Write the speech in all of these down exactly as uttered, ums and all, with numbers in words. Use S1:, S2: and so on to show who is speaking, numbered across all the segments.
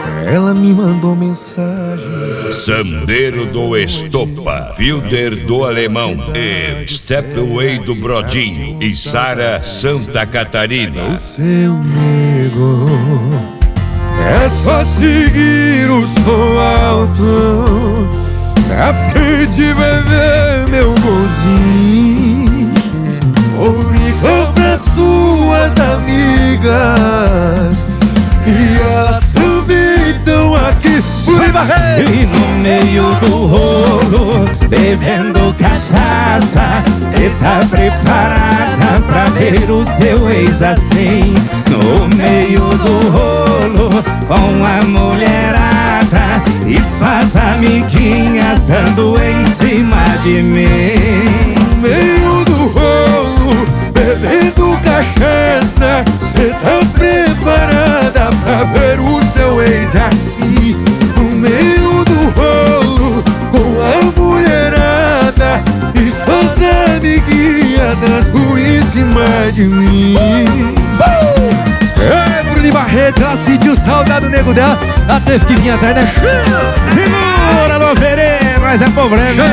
S1: ela me mandou mensagem.
S2: Sandeiro do Estopa, Wilder do Alemão e Stepway do Brodinho e Sara Santa Catarina.
S1: O seu nego é só seguir o som alto, na frente vai ver meu golzinho. Ou liga pra suas amigas e elas também estão aqui.
S3: E no meio do rolo, bebendo cachaça, cê tá preparada pra ver o seu ex assim? No meio do rolo, com a mulherada e suas amiguinhas dando em cima de mim.
S1: No meio do rolo, bebendo cachaça, cê tá preparada pra ver o seu ex assim? No meio do rolo, com a mulherada e suas amiguinhas dando em cima de mim. uh! É, Bruno Barreto, ela sentiu saudade do nego dela, ela teve que vir atrás da chance.
S3: Segura, Loverê, mas é problema.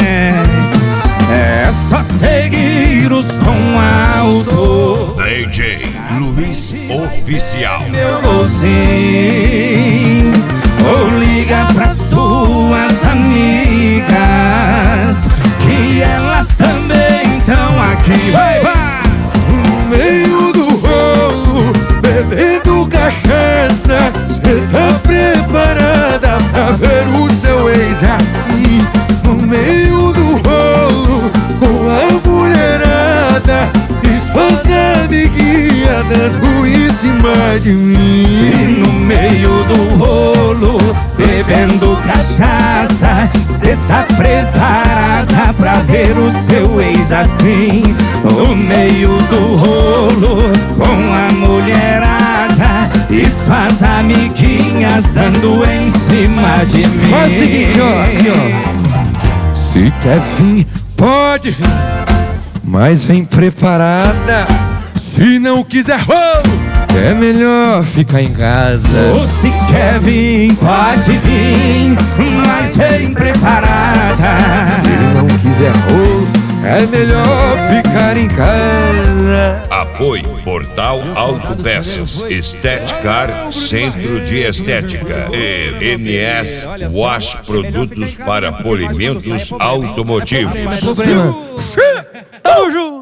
S3: É só seguir o som alto.
S2: D J Luiz Oficial.
S3: Meu golzinho, ou liga pra suas amigas que elas também estão aqui. Vai, vai!
S1: No meio do rolo, bebendo cachaça, cê tá preparada pra ver o seu ex assim? No meio do rolo, com a mulherada e suas amiguinhas dando em cima de mim.
S3: E no meio do rolo, bebendo cachaça, cê tá preparada pra ver o seu ex assim? No meio do rolo, com a mulherada e suas amiguinhas dando em cima de mim.
S1: Faz o seguinte, ó, assim, ó. Se quer vir, pode vir, mas vem preparada. Se não quiser rolo, é melhor ficar em casa.
S3: Ou se quer vir, pode vir, mas vem preparada.
S1: Se não quiser rolo, é melhor ficar em casa.
S2: Apoio Portal Autopeças, Estética, Centro de Estética e M S Wash, produtos para polimentos automotivos.
S1: Tamo junto!